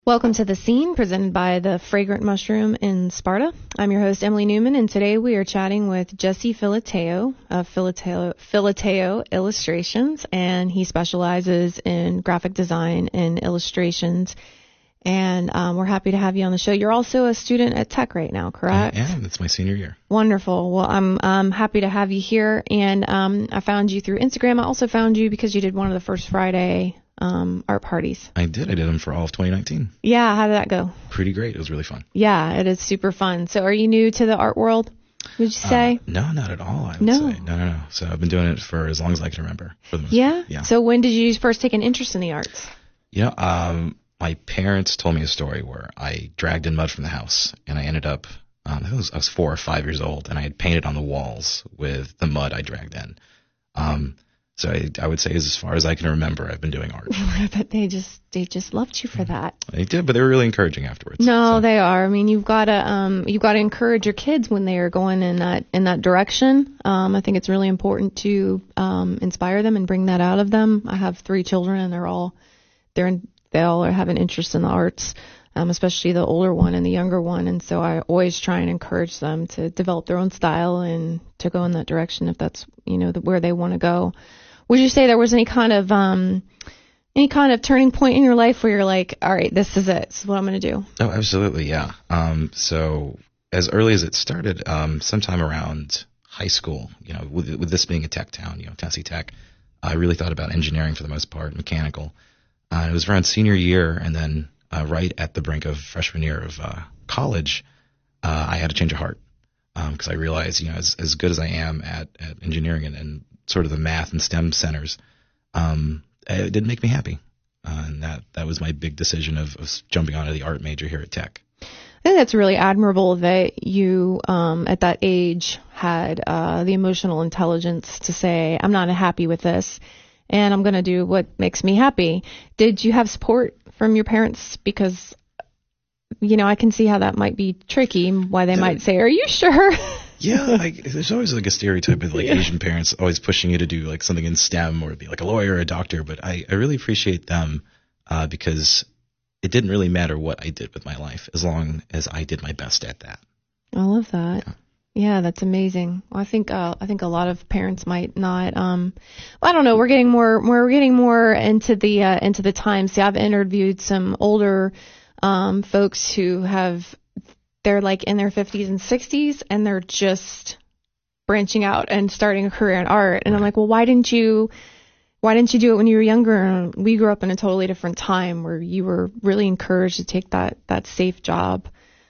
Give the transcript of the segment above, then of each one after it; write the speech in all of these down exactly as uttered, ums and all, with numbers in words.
Welcome to The Scene, presented by the Fragrant Mushroom in Sparta. I'm your host, Emily Newman, and today we are chatting with Jesse Filateo of Filateo, Filateo Illustrations, and he specializes in graphic design and illustrations. And um, we're happy to have you on the show. You're also a student at Tech right now, correct? I am. It's my senior year. Wonderful. Well, I'm um, happy to have you here. And um, I found you through Instagram. I also found you because you did one of the first Friday um, art parties. I did. I did them for all of twenty nineteen. Yeah. How did that go? Pretty great. It was really fun. Yeah, it is super fun. So are you new to the art world, would you say? Uh, no, not at all, I would No. say. No, no, no. So I've been doing it for as long as I can remember. For the most Yeah? part. Yeah. So when did you first take an interest in the arts? You know, um, my parents told me a story where I dragged in mud from the house, and I ended up, um, I, think it was, I was four or five years old, and I had painted on the walls with the mud I dragged in. Um, so I, I would say as far as I can remember, I've been doing art. But they just they just loved you for that. They did, but they were really encouraging afterwards. No, so. they are. I mean, you've got to um you've got to encourage your kids when they are going in that in that direction. Um, I think it's really important to um inspire them and bring that out of them. I have three children, and they're all they're in, they all have an interest in the arts, um, especially the older one and the younger one. And so I always try and encourage them to develop their own style and to go in that direction if that's, you know, the, where they want to go. Would you say there was any kind of um, any kind of turning point in your life where you're like, all right, this is it. This is what I'm going to do? Oh, absolutely, yeah. Um, so as early as it started, um, sometime around high school, you know, with, with this being a tech town, you know, Tennessee Tech, I really thought about engineering for the most part, mechanical. Uh, it was around senior year, and then uh, right at the brink of freshman year of uh, college, uh, I had a change of heart because um, I realized, you know, as, as good as I am at, at engineering and, and sort of the math and STEM centers, um, it didn't make me happy. Uh, and that, that was my big decision of, of jumping onto the art major here at Tech. I think that's really admirable that you, um, at that age, had uh, the emotional intelligence to say, I'm not happy with this, and I'm going to do what makes me happy. Did you have support from your parents? Because, you know, I can see how that might be tricky, why they Yeah. might say, are you sure? Yeah, like, there's always like a stereotype of like Yeah. Asian parents always pushing you to do like something in STEM or be like a lawyer or a doctor. But I, I really appreciate them uh, because it didn't really matter what I did with my life as long as I did my best at that. I love that. Yeah. Yeah, that's amazing. Well, I think uh, I think a lot of parents might not. Um, well, I don't know. We're getting more. We're getting more into the uh, into the times. See, I've interviewed some older um, folks who have. They're like in their fifties and sixties, and they're just branching out and starting a career in art. And I'm like, well, why didn't you? Why didn't you do it when you were younger? And we grew up in a totally different time where you were really encouraged to take that that safe job.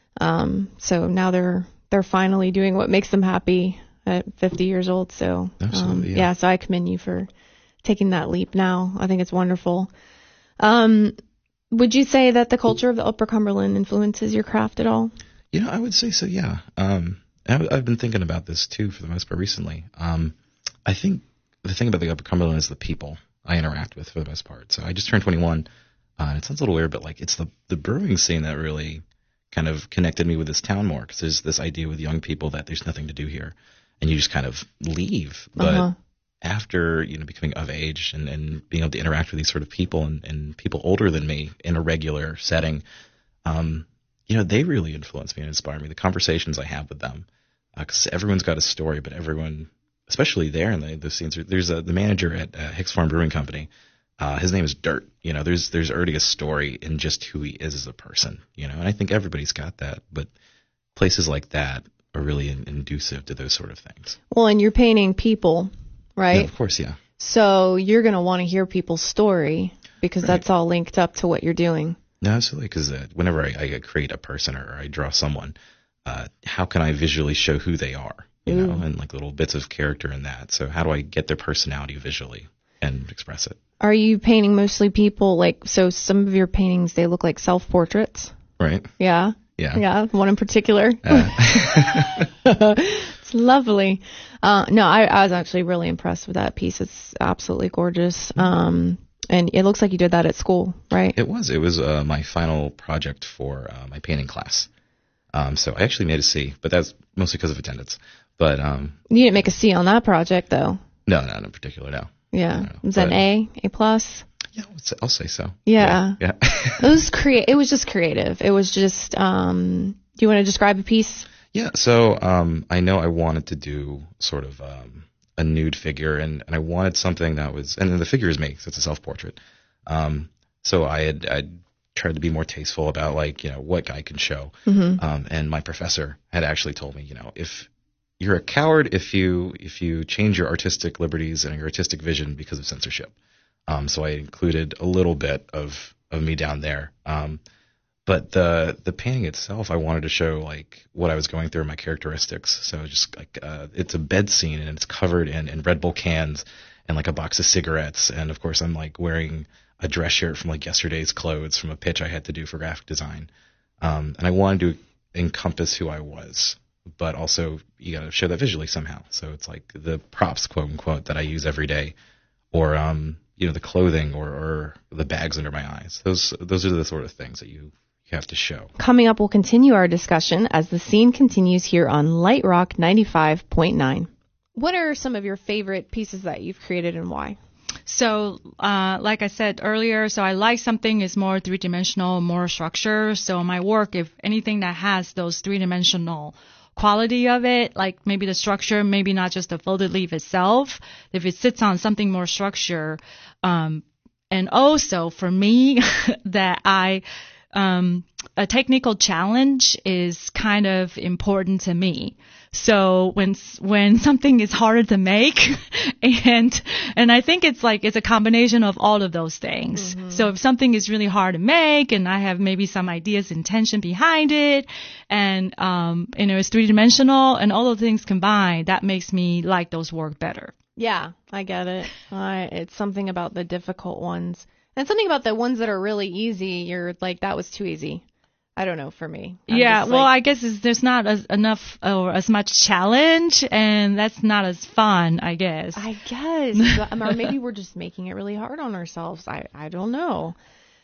Um, so now they're they're finally doing what makes them happy at fifty years old. So um, Absolutely, yeah. yeah, so I commend you for taking that leap now. I think it's wonderful. Um, would you say that the culture of the Upper Cumberland influences your craft at all? You know, I would say so, yeah. Um, I, I've been thinking about this, too, for the most part recently. Um, I think the thing about the Upper Cumberland is the people I interact with for the most part. So I just turned twenty-one, uh, and it sounds a little weird, but like it's the, the brewing scene that really kind of connected me with this town more, because there's this idea with young people that there's nothing to do here, and you just kind of leave. But Uh-huh. after, you know, becoming of age and, and being able to interact with these sort of people and, and people older than me in a regular setting, um, you know, they really influence me and inspire me. The conversations I have with them, because uh, everyone's got a story, but everyone, especially there in the, the scenes, there's a, the manager at uh, Hicks Farm Brewing Company. Uh, his name is Dirt. You know, there's there's already a story in just who he is as a person. You know, and I think everybody's got that. But places like that are really in, inducive to those sort of things. Well, and you're painting people, right? Yeah, of course, yeah. So you're going to want to hear people's story because Right. that's all linked up to what you're doing. No, absolutely, because uh, whenever I, I create a person or I draw someone, uh, how can I visually show who they are, you Ooh. know, and like little bits of character in that. So how do I get their personality visually and express it? Are you painting mostly people, like, so some of your paintings, they look like self-portraits? Right? Yeah? Yeah. Yeah, one in particular. Uh, It's lovely. Uh, no, I, I was actually really impressed with that piece. It's absolutely gorgeous. Um, and it looks like you did that at school, right? it was. It was uh, my final project for uh, my painting class. Um, so I actually made a C, but that's mostly because of attendance. But um, You didn't make a C on that project, though. no, not in particular, no. Yeah. No, Was that an but- A? A plus? Yeah, I'll say, I'll say so. Yeah. Yeah. yeah. It was crea- It was just creative. It was just. Um, do you want to describe a piece? Yeah. So um, I know I wanted to do sort of um, a nude figure, and, and I wanted something that was, and then the figure is me, so it's a self-portrait. Um, so I had I tried to be more tasteful about like you know what I can show. Mm-hmm. Um, and my professor had actually told me, you know, if you're a coward if you if you change your artistic liberties and your artistic vision because of censorship. Um, so I included a little bit of, of me down there. Um, but the the painting itself, I wanted to show like what I was going through, my characteristics. So just like uh, it's a bed scene and it's covered in, in Red Bull cans and like a box of cigarettes. And of course, I'm like wearing a dress shirt from like yesterday's clothes from a pitch I had to do for graphic design. Um, and I wanted to encompass who I was, but also you got to show that visually somehow. So it's like the props, quote unquote, that I use every day, or um, you know, the clothing or, or the bags under my eyes. Those those are the sort of things that you you have to show. Coming up, we'll continue our discussion as the scene continues here on Light Rock ninety-five point nine. What are some of your favorite pieces that you've created and why? So, uh, like I said earlier, so I like something is more three-dimensional, more structure. So my work, if anything that has those three-dimensional quality of it, like maybe the structure, maybe not just the folded leaf itself, if it sits on something more structure, um, and also for me, that I, um, a technical challenge is kind of important to me. So when when something is harder to make, and and I think it's like it's a combination of all of those things. Mm-hmm. So if something is really hard to make, and I have maybe some ideas, intention behind it, and um, you know, it's three dimensional, and all those things combined, that makes me like those work better. Yeah, I get it. Uh, it's something about the difficult ones, and something about the ones that are really easy. You're like, that was too easy. I don't know, for me. I'm yeah, well, like, I guess it's, there's not as, enough or as much challenge, and that's not as fun, I guess. I guess. Or maybe we're just making it really hard on ourselves. I, I don't know.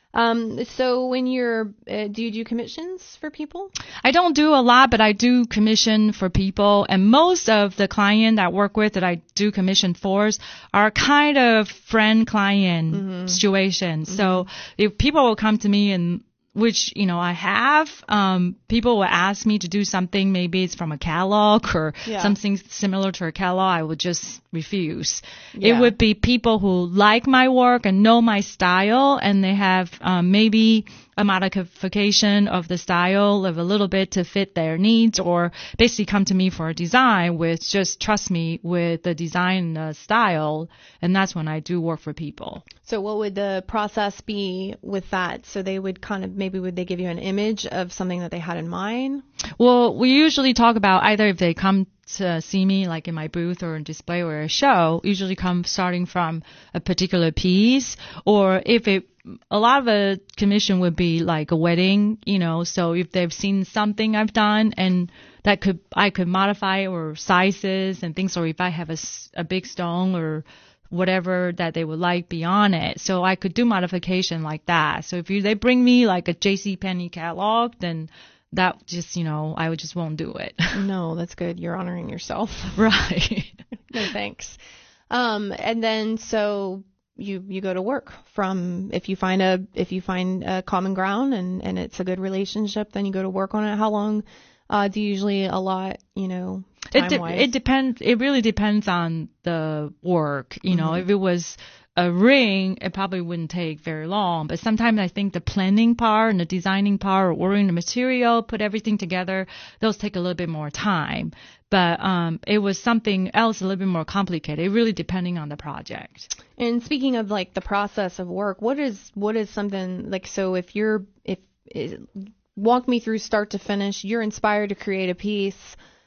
Um, so when you're, uh, do you do commissions for people? I don't do a lot, but I do commission for people, and most of the client I work with that I do commission for are kind of friend-client mm-hmm. situations. Mm-hmm. So if people will come to me and which, you know, I have, um, people will ask me to do something, maybe it's from a catalog or yeah. something similar to a catalog, I would just refuse. Yeah. It would be people who like my work and know my style, and they have, um, maybe a modification of the style of a little bit to fit their needs, or basically come to me for a design with just trust me with the design uh, style, and that's when I do work for people. So what would the process be with that? So they would kind of, maybe would they give you an image of something that they had in mind? Well, we usually talk about either if they come to see me like in my booth or in display or a show, usually come starting from a particular piece, or if it, a lot of a commission would be like a wedding, you know, so if they've seen something I've done and that could, I could modify or sizes and things, or if I have a, a big stone or whatever that they would like beyond it. So I could do modification like that. So if you, they bring me like a JCPenney catalog, then that just, you know, I would just won't do it. No, that's good. You're honoring yourself. Right. No, thanks. Um, and then so you, you go to work from, if you find a, if you find a common ground and, and it's a good relationship, then you go to work on it. How long, uh, do you usually allot, you know, It, de- it depends. It really depends on the work. You know, mm-hmm. if it was a ring, it probably wouldn't take very long. But sometimes I think the planning part and the designing part, or ordering the material, put everything together, those take a little bit more time. But um, it was something else a little bit more complicated. It really depending on the project. And speaking of like the process of work, what is what is something like? So if you're if, if walk me through start to finish, you're inspired to create a piece.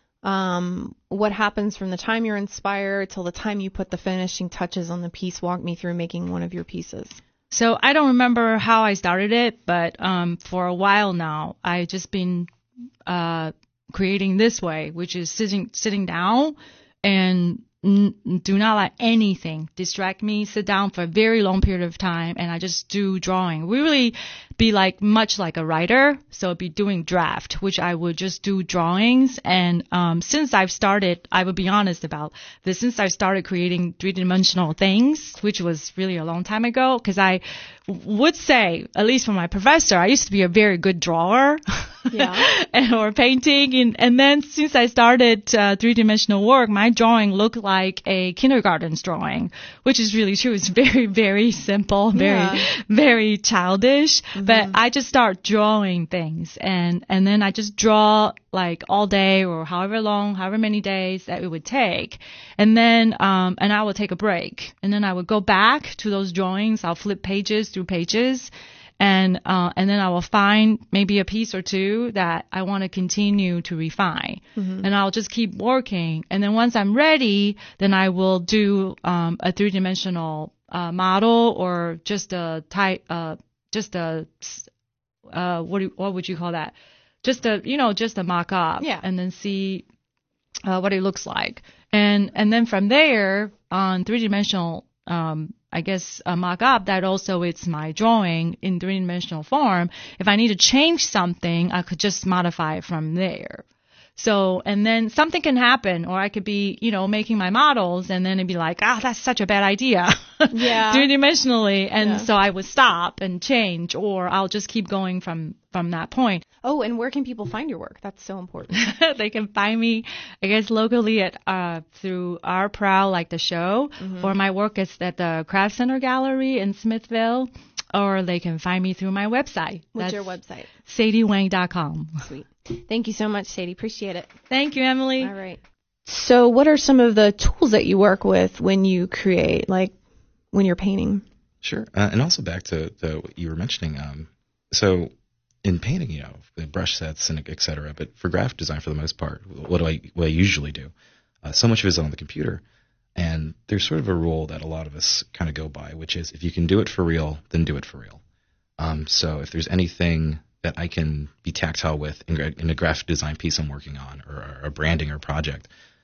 Um, what happens from the time you're inspired till the time you put the finishing touches on the piece? Walk me through making one of your pieces. So I don't remember how I started it, but um, for a while now, I've just been uh, creating this way, which is sitting sitting down and n- do not let anything distract me. Sit down for a very long period of time, and I just do drawing. We really be like much like a writer, so be doing draft, which I would just do drawings. And um, since I've started, I will be honest about this. Since I started creating three-dimensional things, which was really a long time ago, because I would say, at least for my professor, I used to be a very good drawer. Yeah. and, or painting. And, and then since I started uh, three-dimensional work, my drawing looked like a kindergarten's drawing, which is really true. It's very, very simple, very, Yeah. very childish. Mm-hmm. But I just start drawing things, and, and then I just draw like all day or however long, however many days that it would take. And then, um, and I will take a break. And then I would go back to those drawings. I'll flip pages through pages. And, uh, and then I will find maybe a piece or two that I want to continue to refine. Mm-hmm. And I'll just keep working. And then once I'm ready, then I will do, um, a three-dimensional, uh, model or just a type, uh, just a, uh, what do, what would you call that? Just a, you know, just a mock-up. Yeah. And then see, uh, what it looks like. And, and then from there on three-dimensional, um, I guess a mock-up that also it's my drawing in three-dimensional form. If I need to change something, I could just modify it from there. So, and then something can happen, or I could be, you know, making my models, and then it'd be like, ah, that's such a bad idea. Yeah. Three-dimensionally. And Yeah. so I would stop and change, or I'll just keep going from, from that point. Oh, and where can people find your work? That's so important. They can find me, I guess, locally at uh through Our Proud, like the show, mm-hmm. or my work is at the Craft Center Gallery in Smithville, or they can find me through my website. What's That's your website? sadie wang dot com. Sweet. Thank you so much, Sadie. Appreciate it. Thank you, Emily. All right. So what are some of the tools that you work with when you create, like when you're painting? Sure. Uh, and also back to, to what you were mentioning. Um, so in painting, you know, the brush sets and et cetera, but for graphic design, for the most part, what do I, what I usually do? Uh, so much of it is on the computer. And there's sort of a rule that a lot of us kind of go by, which is if you can do it for real, then do it for real. Um, so if there's anything that I can be tactile with in, in a graphic design piece I'm working on, or, or a branding or project,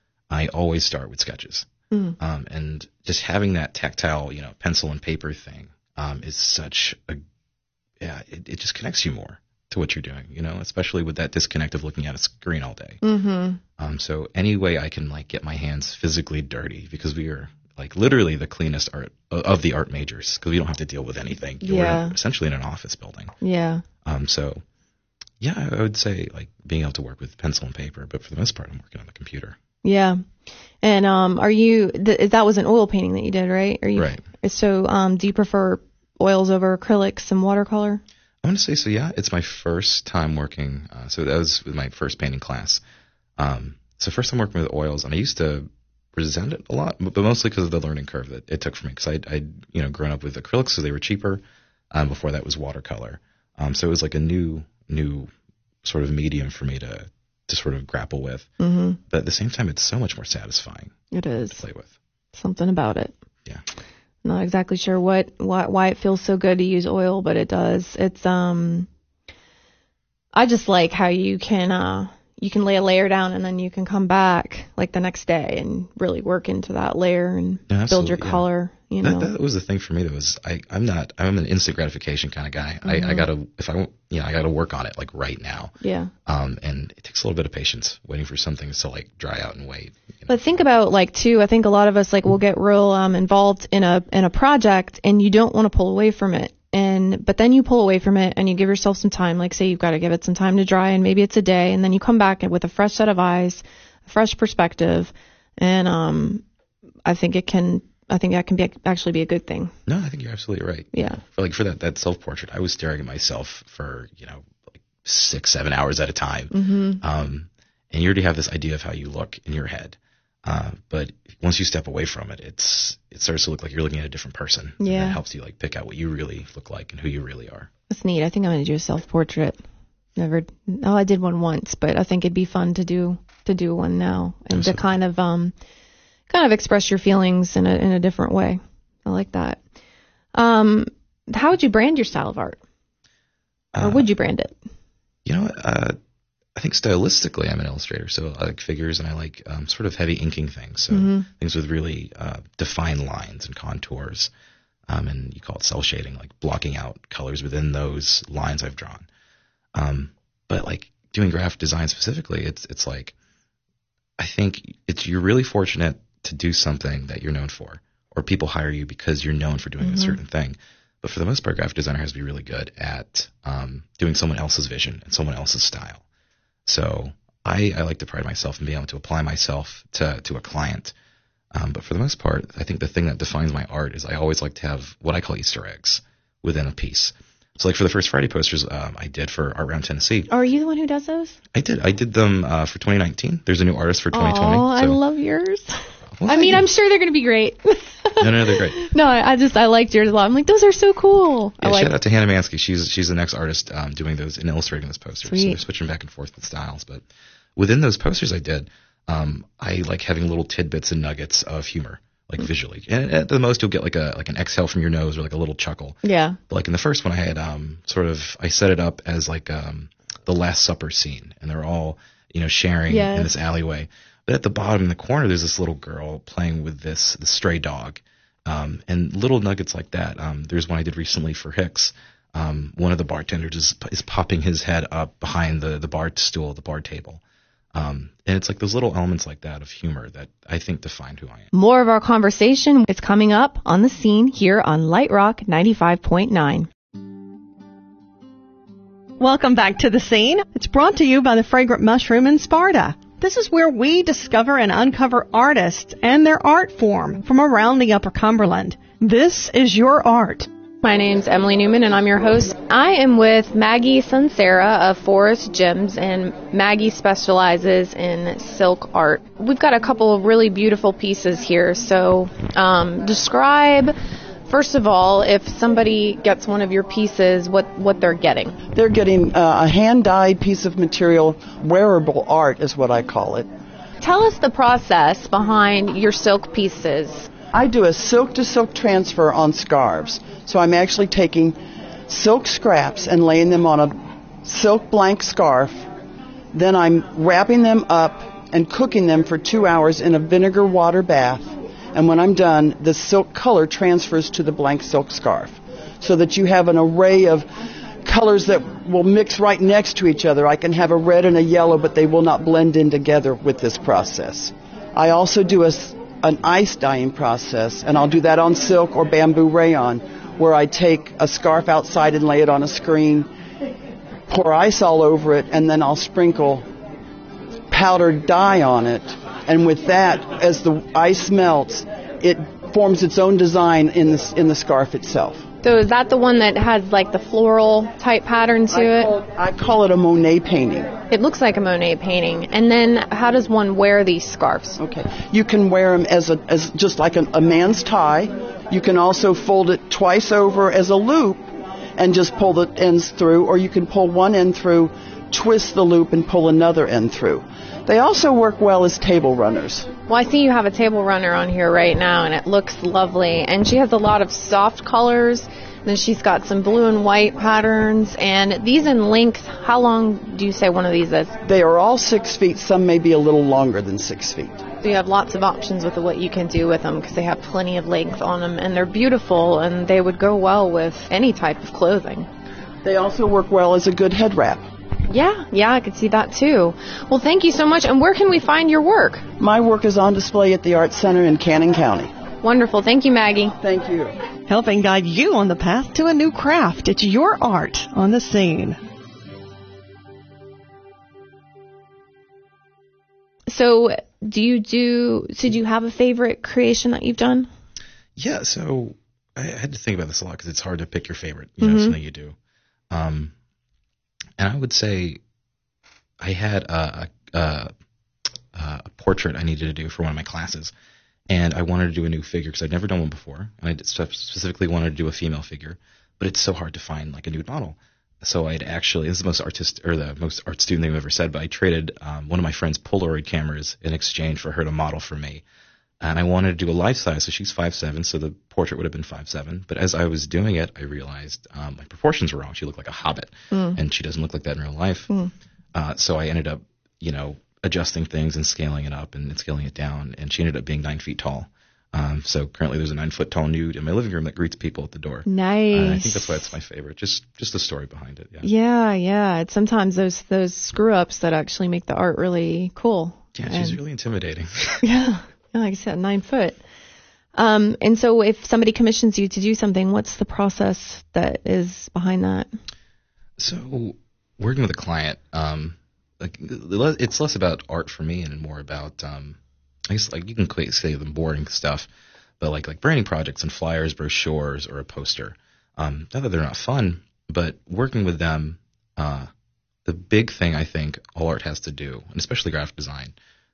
I always start with sketches. Mm. Um, and just having that tactile, you know, pencil and paper thing um, is such a, yeah, it, it just connects you more to what you're doing, you know, especially with that disconnect of looking at a screen all day. Mm-hmm. Um, so any way I can like get my hands physically dirty, because we are like literally the cleanest art of the art majors, because we don't have to deal with anything. Yeah. We're essentially in an office building. Yeah. Um, so yeah, I would say like being able to work with pencil and paper, but for the most part, I'm working on the computer. Yeah. And um, are you, th- that was an oil painting that you did, right? Are you, right. So um, do you prefer oils over acrylics and watercolor? I'm going to say so, yeah. It's my first time working. Uh, so that was with my first painting class. Um, so first time working with oils, and I used to resent it a lot, but mostly because of the learning curve that it took for me. Because I'd, I'd, you know, grown up with acrylics because they were cheaper. Um, before that was watercolor. Um, so it was like a new, new sort of medium for me to, to sort of grapple with. Mm-hmm. But at the same time, it's so much more satisfying. It is. To play with. Something about it. Yeah. Not exactly sure what, why, why it feels so good to use oil, but it does. It's, um, I just like how you can, uh, you can lay a layer down and then you can come back like the next day and really work into that layer and yeah, build your yeah. color. You know, that, that was the thing for me. That was I. I'm not. I'm an instant gratification kind of guy. Mm-hmm. I, I gotta. If I. You know. I gotta work on it like right now. Yeah. Um. And it takes a little bit of patience, waiting for some things to like dry out and wait. You know? But think about like too. I think a lot of us like will get real um involved in a in a project and you don't want to pull away from it. And but then you pull away from it and you give yourself some time. Like say you've got to give it some time to dry and maybe it's a day and then you come back with a fresh set of eyes, a fresh perspective, and um I think it can. I think that can be actually be a good thing. No, I think you're absolutely right. Yeah. For like for that, that self-portrait, I was staring at myself for, you know, like six, seven hours at a time. Mm-hmm. Um, and you already have this idea of how you look in your head. Uh, but once you step away from it, it's, it starts to look like you're looking at a different person. Yeah. And it helps you like pick out what you really look like and who you really are. That's neat. I think I'm going to do a self-portrait. Never, oh, I did one once, but I think it'd be fun to do, to do one now and Absolutely. to kind of, um, kind of express your feelings in a in a different way. I like that. Um, how would you brand your style of art? Or Uh, would you brand it? You know, uh, I think stylistically I'm an illustrator, so I like figures and I like um, sort of heavy inking things, so Mm-hmm. things with really uh, defined lines and contours, um, and you call it cell shading, like blocking out colors within those lines I've drawn. Um, but like doing graphic design specifically, it's it's like I think it's you're really fortunate to do something that you're known for, or people hire you because you're known for doing Mm-hmm. a certain thing. But for the most part, graphic designer has to be really good at um, doing someone else's vision and someone else's style. So I, I like to pride myself in being able to apply myself to, to a client. Um, but for the most part, I think the thing that defines my art is I always like to have what I call Easter eggs within a piece. So like for the first Friday posters um, I did for Art Round Tennessee. Are you the one who does those? I did. I did them uh, for twenty nineteen. There's a new artist for twenty twenty. Oh, I so. love yours. Well, I mean, thank I'm you. sure they're going to be great. No, no, they're great. No, I, I just, I liked yours a lot. I'm like, those are so cool. I Yeah, like shout out to Hannah Mansky. She's she's the next artist um, doing those and illustrating those posters. Sweet. So they're switching back and forth with styles. But within those posters I did, um, I like having little tidbits and nuggets of humor, like visually. And at the most, you'll get like a like an exhale from your nose or like a little chuckle. Yeah. But like in the first one, I had um, sort of I set it up as like um, the Last Supper scene, and they're all you know sharing Yes. in this alleyway. But at the bottom in the corner, there's this little girl playing with this the stray dog, um, and little nuggets like that. Um, there's one I did recently for Hicks. Um, one of the bartenders is, is popping his head up behind the the bar stool, the bar table, um, and it's like those little elements like that of humor that I think define who I am. More of our conversation is coming up on The Scene here on Light Rock ninety-five point nine. Welcome back to The Scene. It's brought to you by the Fragrant Mushroom in Sparta. This is where we discover and uncover artists and their art form from around the Upper Cumberland. This is your art. My name's Emily Newman, and I'm your host. I am with Maggie Sunsera of Forest Gems, and Maggie specializes in silk art. We've got a couple of really beautiful pieces here, so um, describe, first of all, if somebody gets one of your pieces, what, what they're getting. They're getting uh, a hand-dyed piece of material, wearable art is what I call it. Tell us the process behind your silk pieces. I do a silk-to-silk transfer on scarves. So I'm actually taking silk scraps and laying them on a silk blank scarf. Then I'm wrapping them up and cooking them for two hours in a vinegar water bath. And when I'm done, the silk color transfers to the blank silk scarf so that you have an array of colors that will mix right next to each other. I can have a red and a yellow, but they will not blend in together with this process. I also do a, an ice dyeing process, and I'll do that on silk or bamboo rayon, where I take a scarf outside and lay it on a screen, pour ice all over it, and then I'll sprinkle powdered dye on it. And with that, as the ice melts, it forms its own design in the, in the scarf itself. So is that the one that has like the floral type pattern to I it? call, I call it a Monet painting. It looks like a Monet painting. And then how does one wear these scarves? Okay. You can wear them as a as just like a, a man's tie. You can also fold it twice over as a loop and just pull the ends through, or you can pull one end through, twist the loop, and pull another end through. They also work well as table runners. Well, I see you have a table runner on here right now, and it looks lovely. And she has a lot of soft colors. Then she's got some blue and white patterns. And these in length, how long do you say one of these is? They are all six feet. Some may be a little longer than six feet. So you have lots of options with what you can do with them because they have plenty of length on them. And they're beautiful, and they would go well with any type of clothing. They also work well as a good head wrap. Yeah, yeah, I could see that too. Well, thank you so much. And where can we find your work? My work is on display at the Art Center in Cannon County. Wonderful. Thank you, Maggie. Thank you. Helping guide you on the path to a new craft. It's your art on The Scene. So, do you do, so do you have a favorite creation that you've done? Yeah, so I had to think about this a lot because it's hard to pick your favorite, you know, Mm-hmm. something you do. Um, and I would say I had a, a, a portrait I needed to do for one of my classes, and I wanted to do a new figure because I'd never done one before, and I specifically wanted to do a female figure, but it's so hard to find like a nude model. So I'd actually, this is the most artist or the most art student thing I've ever said, but I traded um, one of my friend's Polaroid cameras in exchange for her to model for me. And I wanted to do a life size, so she's five seven, so the portrait would have been five seven. But as I was doing it, I realized um, my proportions were wrong. She looked like a hobbit, Mm. and she doesn't look like that in real life. Mm. Uh, so I ended up, you know, adjusting things and scaling it up and scaling it down. And she ended up being nine feet tall. Um, so currently there's a nine foot tall nude in my living room that greets people at the door. Nice. Uh, I think that's why it's my favorite. Just, just the story behind it. Yeah. Yeah, yeah. It's sometimes those those screw ups that actually make the art really cool. Yeah, she's And- really intimidating. Yeah, yeah, like I said, nine foot. Um, and so if somebody commissions you to do something, what's the process that is behind that? So working with a client, um, like it's less about art for me and more about, um, I guess like you can quite say the boring stuff, but like like branding projects and flyers, brochures, or a poster. Um, not that they're not fun, but working with them, uh, the big thing I think all art has to do, and especially graphic design,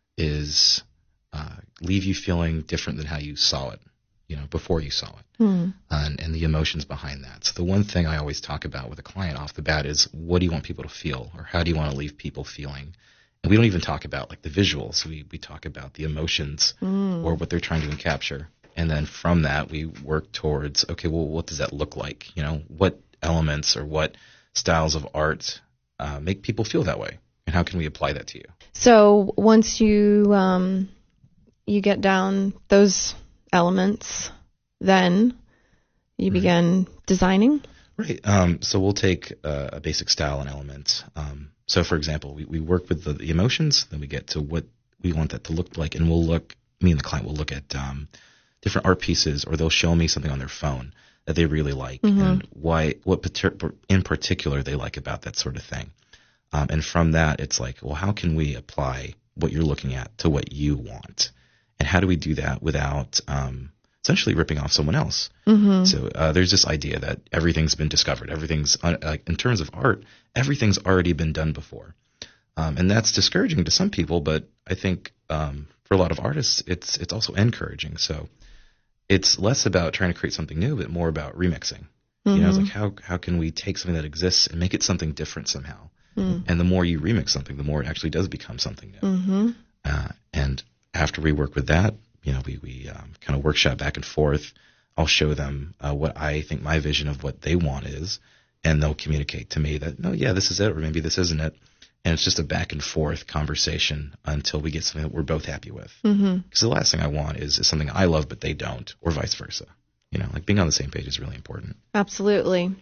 is uh, leave you feeling different than how you saw it, you know, before you saw it, Hmm. and, and the emotions behind that. So the one thing I always talk about with a client off the bat is, what do you want people to feel, or how do you want to leave people feeling? And we don't even talk about like the visuals. We we talk about the emotions Mm. or what they're trying to capture. And then from that, we work towards, okay, well, what does that look like? You know, what elements or what styles of art uh, make people feel that way? And how can we apply that to you? So once you um, you get down those elements, then you Mhm. begin designing. Right. Um, so we'll take uh, a basic style and element. Um, so, for example, we, we work with the, the emotions, then we get to what we want that to look like, and we'll look, me and the client will look at um, different art pieces, or they'll show me something on their phone that they really like, Mhm. and why, what pater- in particular they like about that sort of thing. Um, and from that, it's like, well, how can we apply what you're looking at to what you want? And how do we do that without um, essentially ripping off someone else? Mm-hmm. So uh, there's this idea that everything's been discovered. Everything's, uh, like in terms of art, everything's already been done before. Um, and that's discouraging to some people, but I think um, for a lot of artists, it's it's also encouraging. So it's less about trying to create something new, but more about remixing. You know, it's like, how how can we take something that exists and make it something different somehow? Mm. And the more you remix something, the more it actually does become something new. Mm-hmm. Uh, and after we work with that, you know, we, we um, kind of workshop back and forth. I'll show them uh, what I think my vision of what they want is, and they'll communicate to me that, no, yeah, this is it, or maybe this isn't it. And it's just a back and forth conversation until we get something that we're both happy with. Mm-hmm. Because the last thing I want is, is something I love but they don't, or vice versa. You know, like being on the same page is really important. Absolutely.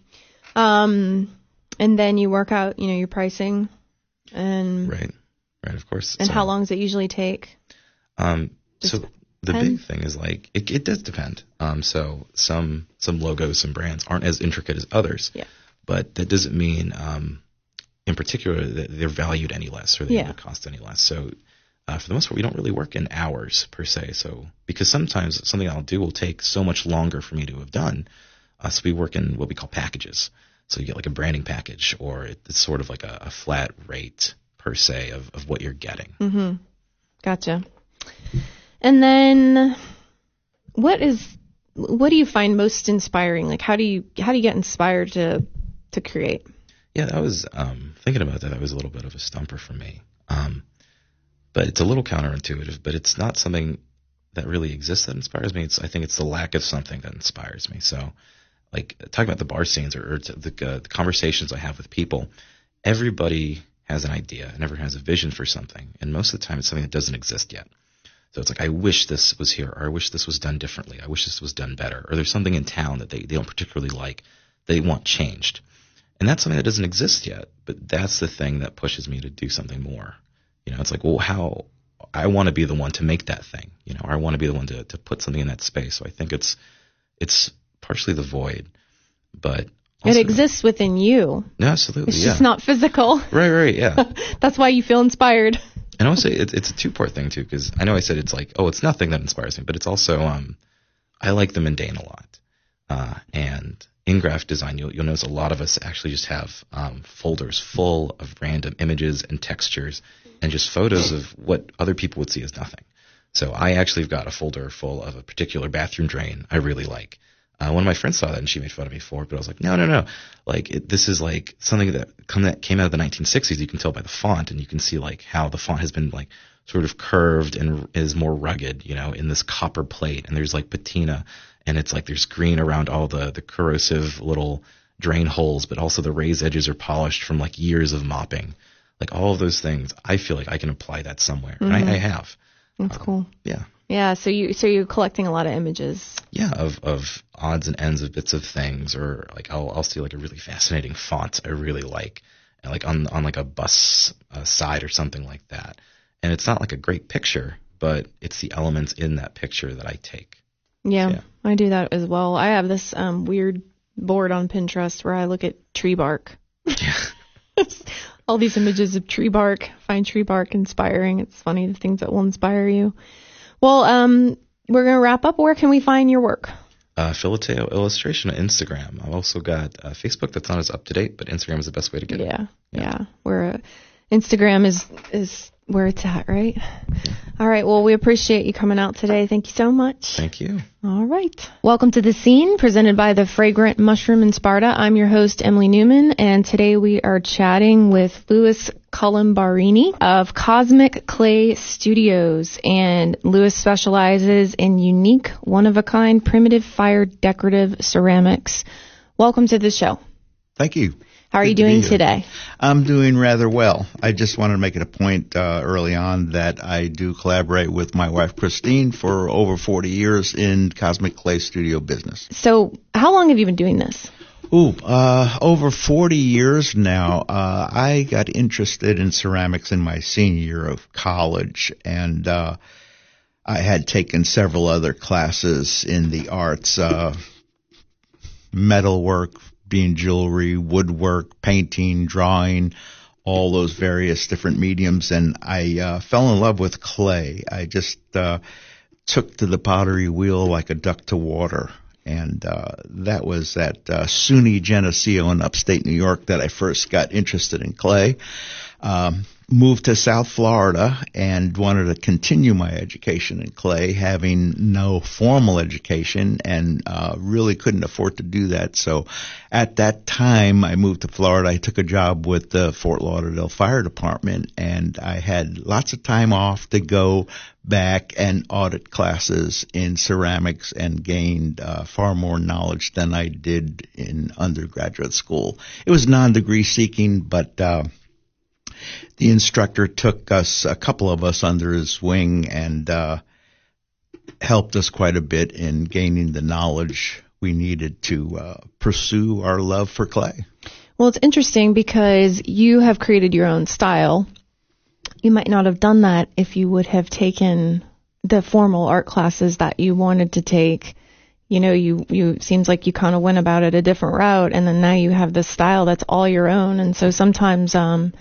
Um, and then you work out, you know, your pricing and Right. Right, of course. and So, how long does it usually take? Um, so Does it the depend? big thing is like, it, it does depend. Um, so some, some logos, some brands aren't as intricate as others. Yeah. But that doesn't mean, um, in particular, that they're valued any less or they Yeah. will cost any less. So uh, for the most part, we don't really work in hours per se. So because sometimes something I'll do will take so much longer for me to have done. Uh, so we work in what we call packages. So you get like a branding package, or it's sort of like a, a flat rate per se of, of what you're getting. Mm-hmm. Gotcha. And then what is what do you find most inspiring? Like how do you how do you get inspired to to create? Yeah, that was um, thinking about that. That was a little bit of a stumper for me. Um, but it's a little counterintuitive. But it's not something that really exists that inspires me. It's I think it's the lack of something that inspires me. So, like talking about the bar scenes or, or to the, uh, the conversations I have with people, everybody has an idea and everyone has a vision for something, and most of the time it's something that doesn't exist yet. So it's like, I wish this was here, or I wish this was done differently. I wish this was done better. Or there's something in town that they, they don't particularly like, they want changed. And that's something that doesn't exist yet, but that's the thing that pushes me to do something more. You know, it's like, well, how, I want to be the one to make that thing, you know, or I want to be the one to, to put something in that space. So I think it's, it's partially the void, but also, It exists within you. No, absolutely. It's yeah. just not physical. Right, right, yeah. That's why you feel inspired. And I would say it, it's a two-part thing, too, because I know I said it's like, oh, it's nothing that inspires me, but it's also, um, I like the mundane a lot. Uh, and in graphic design, you'll, you'll notice a lot of us actually just have um, folders full of random images and textures and just photos of what other people would see as nothing. So I actually have got a folder full of a particular bathroom drain I really like. Uh, one of my friends saw that and she made fun of me for it, but I was like, no, no, no. Like, it, this is like something that, come, that came out of the nineteen sixties. You can tell by the font, and you can see like how the font has been like sort of curved and is more rugged, you know, in this copper plate. And there's like patina, and it's like there's green around all the, the corrosive little drain holes, but also the raised edges are polished from like years of mopping. like all of those things, I feel like I can apply that somewhere, Mm-hmm. and I, I have. That's Um, cool. Yeah. Yeah. So you so you're collecting a lot of images. Yeah, of, of odds and ends of bits of things, or like I'll I'll see like a really fascinating font I really like, and like on on like a bus uh, side or something like that. And it's not like a great picture, but it's the elements in that picture that I take. Yeah, Yeah. I do that as well. I have this um, weird board on Pinterest where I look at tree bark. Yeah. All these images of tree bark. Find tree bark inspiring. It's funny the things that will inspire you. Well, um, we're gonna wrap up. Where can we find your work? Uh, Filateo Illustration on Instagram. I've also got uh, Facebook that's not as up to date, but Instagram is the best way to get it. Yeah, yeah. Where uh, Instagram is is where it's at, right? All right. Well, we appreciate you coming out today. Thank you so much. Thank you. All right. Welcome to The Scene, presented by the Fragrant Mushroom in Sparta. I'm your host, Emily Newman, and today we are chatting with Louis Colombarini of Cosmic Clay Studios. And Louis specializes in unique, one-of-a-kind, primitive fire decorative ceramics. Welcome to the show. Thank you. How are Good you to be doing here. today? I'm doing rather well. I just wanted to make it a point uh, early on that I do collaborate with my wife Christine for over forty years in Cosmic Clay Studio business. So how long have you been doing this? Ooh, uh, over forty years now. Uh, I got interested in ceramics in my senior year of college, and uh, I had taken several other classes in the arts, uh, metalwork, being jewelry, woodwork, painting, drawing, all those various different mediums. And I uh, fell in love with clay. I just uh, took to the pottery wheel like a duck to water. And uh, that was at uh, SUNY Geneseo in upstate New York that I first got interested in clay. Um, moved to South Florida and wanted to continue my education in clay, having no formal education, and uh, really couldn't afford to do that. So at that time, I moved to Florida. I took a job with the Fort Lauderdale Fire Department, and I had lots of time off to go back and audit classes in ceramics and gained uh, far more knowledge than I did in undergraduate school. It was non-degree seeking, but uh, the instructor took us, a couple of us under his wing, and uh, helped us quite a bit in gaining the knowledge we needed to uh, pursue our love for clay. Well, it's interesting because you have created your own style. You might not have done that if you would have taken the formal art classes that you wanted to take. You know, you, you seems like you kind of went about it a different route, and then now you have this style that's all your own. And so sometimes, um,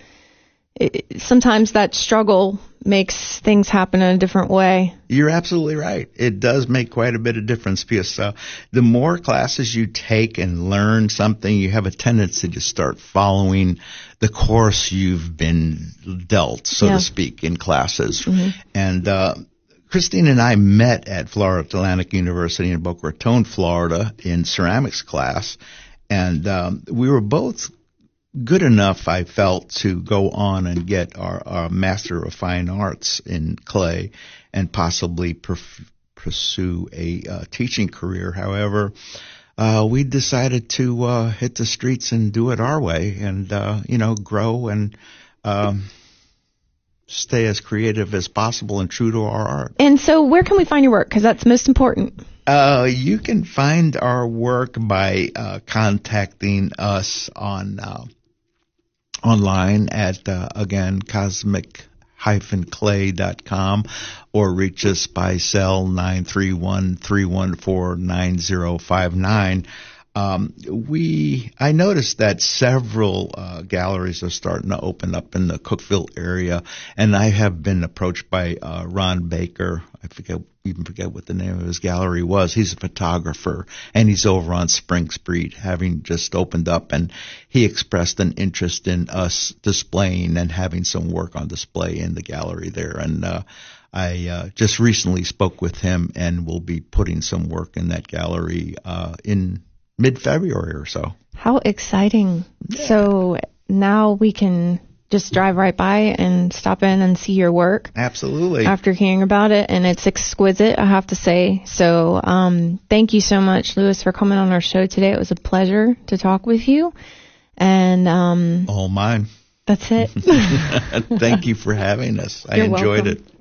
it, sometimes that struggle makes things happen in a different way. You're absolutely right. It does make quite a bit of difference because uh, the more classes you take and learn something, you have a tendency to start following the course you've been dealt, so Yeah. to speak, in classes. Mm-hmm. And uh, Christine and I met at Florida Atlantic University in Boca Raton, Florida, in ceramics class, and um, we were both good enough, I felt, to go on and get our, our Master of Fine Arts in clay and possibly perf- pursue a uh, teaching career. However, uh, we decided to uh, hit the streets and do it our way and, uh, you know, grow and um, stay as creative as possible and true to our art. And so where can we find your work? Because that's most important. Uh, you can find our work by uh, contacting us on uh, online at, uh, again, cosmic dash clay dot com, or reach us by cell nine three one, three one four, nine zero five nine. Um, we, I noticed that several uh, galleries are starting to open up in the Cookeville area, and I have been approached by uh, Ron Baker. I forget, even forget what the name of his gallery was. He's a photographer, and he's over on Spring Street, having just opened up, and he expressed an interest in us displaying and having some work on display in the gallery there. And uh, I uh, just recently spoke with him, and will be putting some work in that gallery uh, in mid-February or so. How exciting. Yeah. So now we can just drive right by and stop in and see your work Absolutely. after hearing about it. And it's exquisite, I have to say. So um, thank you so much, Louis, for coming on our show today. It was a pleasure to talk with you. And um, All mine. That's it. Thank you for having us. I You're enjoyed welcome. it.